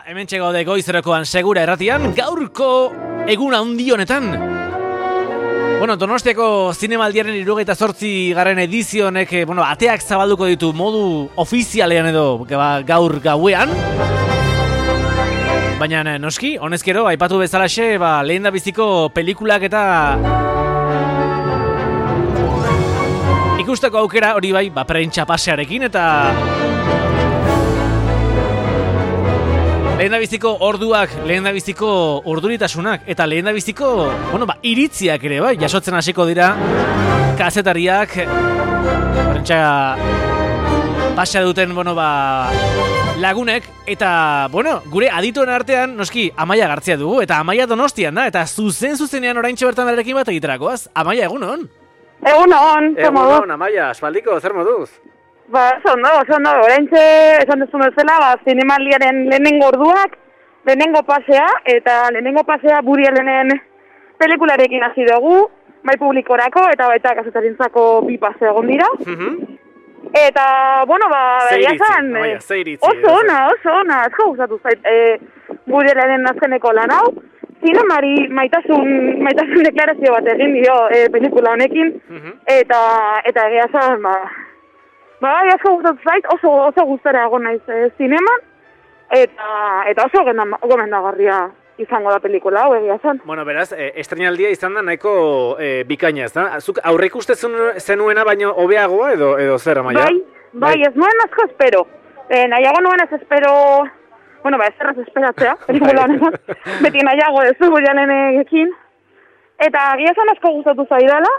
hementxe gaude goizerokoan segura erratian, gaurko egun handi honetan. Donostiako zinemaldiaren 78. garren edizionek, ateak zabalduko ditu modu ofizialean edo gaur gauean. Baina noski, honezkero, aipatu bezalaxe, lehen da biziko pelikulak eta ikusteko aukera hori bai, prentsa pasearekin eta lehendabiziko orduak, lehendabiziko urduritasunak eta lehendabiziko, iritziak ere bai, jasotzen hasiko dira kazetariak prentsa pasea duten, lagunek eta, gure adituen artean, noski, Amaia Gartzia dugu eta Amaia Donostian da, eta zuzenean oraintxe bertan berarekin bat egiterakoaz. Amaia, egunon? Egunon, zer moduz? Egunon, Amaia, aspaldiko, zer moduz? Ondo, oraintxe esan duzun bezala, zinemaldiaren lehenengo orduak, lehenengo pasea, eta lehenengo pasea Woody Allenen pelikularekin hasi dugu, bai publikorako, eta baita kazetarintzako bi pasea egon dira. Eta, begia zan, oso ona, asko gustatu zait, Woody Allenen azkeneko lan hau, zinemari maitasun deklarazio bat egin dio pelikula honekin, eta egia zan, asko gustatu zait, oso gustara egon naiz zineman, eta oso gomendagarria izango da pelikula hau, egia zan. Beraz, estrenaldia izan da nahiko bikaina, ez da? Zuk aurreik uste zenuena baino hobeagoa edo zer, Amaia? Bai, ez nuen asko espero. Nahiago nuen ez espero, ez esperatzea, pelikula honetan. Beti nahiago ez du Woody Allenekin. Eta egia zan asko gustatu zaidala,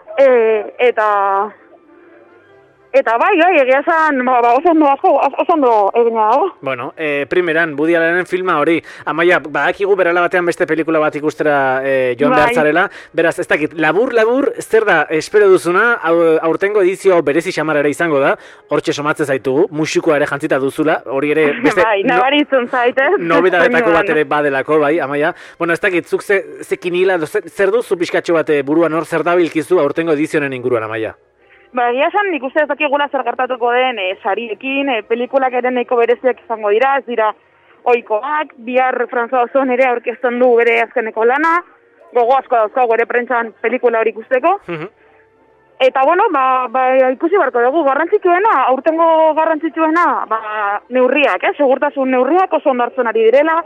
Eta bai, egia zan, oso ondo egina dago. Primeran, Woody Allenen filma hori. Amaia, badakigu berala batean beste pelikula bat ikustera joan behar zarela. Beraz, ez dakit, labur, zer da, espero duzuna, aurtengo edizio berezi xamarera izango da, hortxe somatzen zaitugu, musikoa ere jantzita duzula, hori ere beste... nabaritzen zaitez. Nobedadetako bat ere badelako, bai, Amaia. Ez dakit, zuk zekin hila, zer duzu pixkatxo bat buruan hor zer dabilkizu aurtengo edizionen inguruan, Amaia? Egia esan, nik uste ez dakigula zer gertatuko den sariekin, pelikulak ere nahiko bereziak izango dira, ez dira ohikoak, bihar François Ozon ere aurkezten du bere azkeneko lana, gogo asko dauzkagu ere prentsan pelikula hori ikusteko. Eta ikusi barko dugu, aurtengo garrantzitsuena, neurriak, segurtasun neurriak oso ondartzen ari direla,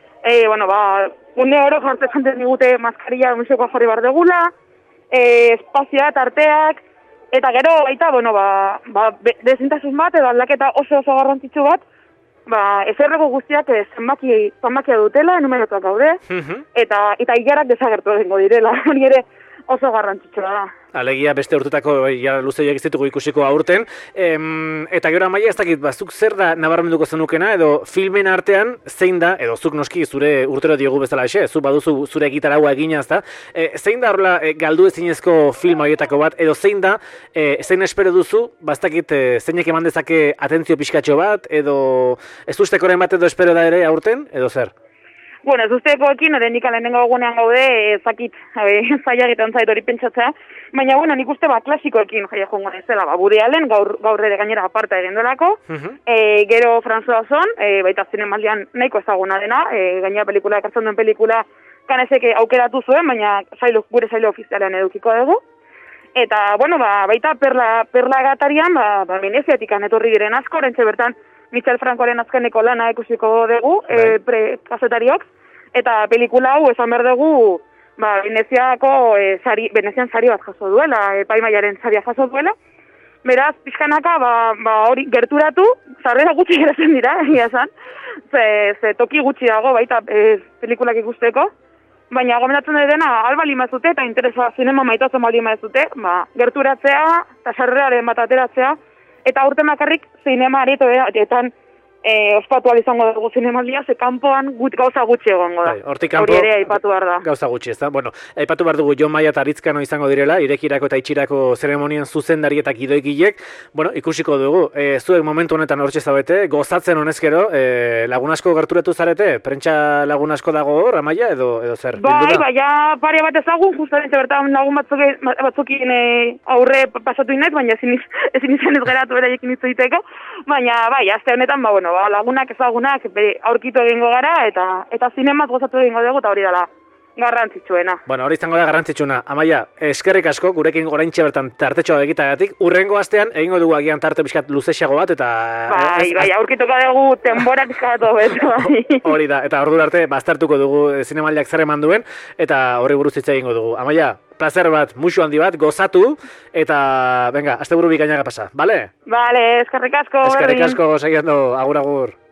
une oro jartzen den digute maskarilla musikoa jarri bar degula, espazioa, tarteak, eta gero baita, dezintasun bat edo aldaketa oso garrantzitsu bat, ezerreko guztiak zenbakia dutela, numerotuak gaude, eta hilarak desagertu egingo direla, hori ere oso garrantzitsua da. Alegia beste urtetako luzeioak izitugu ikusiko aurten. Eta gero, Amaia, ez dakit, zuk zer da nabarmenduko zenukena, edo filmen artean zein da, edo zuk noski zure urtero diogu bezala zu baduzu zure gitaraua egina, ezta? Zein da horrela galdu ezinezko film horietako bat, edo zein da, zein espero duzu, ez dakit, zeinek eman dezake atentzio pixkatxo bat, edo ez ustekoren bat edo espero da ere aurten, edo zer? Ez ustekoekin, nik lehenengo egunean gaude, ezakit, zaila egiten zait hori pentsatzea, baina, nik uste klasikoekin jaia jongo nezela, Woody Allen, gaur ere gainera aparta egin duelako, gero François Ozon, baita zinemaldian nahiko ezaguna dena, gainera pelikula, ekartzen duen pelikula, kanezek aukeratu zuen, baina gure sailo ofizialean edukiko dugu, eta, baita perla gatarian, Veneziatik etorri diren asko, orentxe bertan, Michel Francoren azkeneko lana ikusiko dugu, kazetariok, eta pelikula hau esan behar dugu, Venezian sari bat jaso duela, epaimaiaren saria jaso duela. Beraz, pixkanaka, hori gerturatu, sarrera gutxi geratzen dira, egia esan, ze toki gutxi dago, baita pelikulak ikusteko, baina gomendatzen dena, albali mazute, eta interesa zinema maitatzen bali mazute, gerturatzea, eta sarreraren bat ateratzea, eta aurten makarrik zinema aretoetan ospatu izango dugu zinemaldia, ze kanpoan gauza gutxi egongo da. Hortik kanpo hori ere aipatu behar da. Gauza gutxi, ez da? Aipatu behar dugu Jon Maia eta Aritzkano izango direla, irekirako eta itxirako zeremonian zuzendari eta gidoikilek, ikusiko dugu. Zuek momentu honetan hortxe zaudete, gozatzen honezkero, lagun asko gerturatu zarete? Prentsa lagun asko dago hor, Amaia, edo zer? Ja, pare bat ezagun, justamente bertan lagun batzukin aurre pasatu inez, baina ezin izan ez geratu eraiekin itzuiteko, baina, aste honetan, lagunak ezagunak aurkitu egingo gara, eta zinemaz gozatu egingo dugu, eta hori dela garrantzitsuena. Bueno, hori izango da garrantzitsuna. Amaia, eskerrik asko, gurekin oraintxe bertan tartetxoa egitagatik. Urrengo astean, egingo dugu agian tarte pixkat luzexago bat, eta... Bai, aurkituko dugu denbora pixkat hobeto, bai. Hori da, eta ordura arte, baztertuko dugu zinemaldiak zer eman duen, eta horri buruz hitz egingo dugu. Amaia, placer bat, musu handi bat, gozatu, eta, venga, asteburu bikainaga pasa, bale? Bale, eskerrik asko. Eskerrik asko, segiando, agur, agur.